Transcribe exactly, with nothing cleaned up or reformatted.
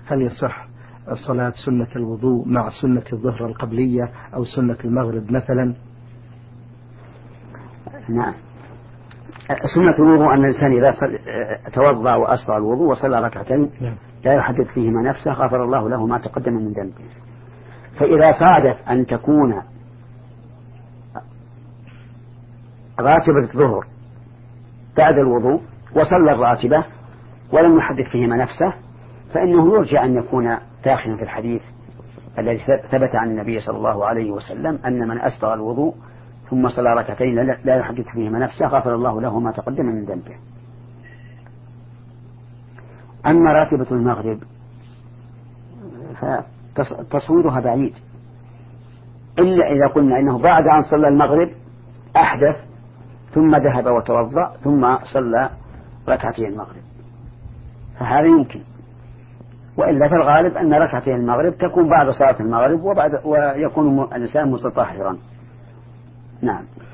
هل يصح صلاة سنة الوضوء مع سنة الظهر القبلية أو سنة المغرب مثلا؟ نعم. سنة الوضوء أن الإنسان إذا توضأ وأسرع الوضوء وصلى ركعتين لا يحدث فيهما نفسه غفر الله له ما تقدم من ذنبه. فإذا صادف أن تكون راتبة الظهر بعد الوضوء وصلى الراتبة ولم يحدث فيهما نفسه فإنه يرجى أن يكون داخلا في الحديث الذي ثبت عن النبي صلى الله عليه وسلم أن من أسبغ الوضوء ثم صلى ركعتين لا يحدث فيهما نفسه غفر الله له ما تقدم من ذنبه. أما راتبة المغرب فتصويرها بعيد إلا إذا قلنا إنه بعد أن صلى المغرب أحدث ثم ذهب وتوضأ ثم صلى ركعتين المغرب فهذا يمكن. وإلا في الغالب أن ركعتين المغرب تكون بعد صلاة المغرب وبعد ويكون الإنسان متطهرا. نعم.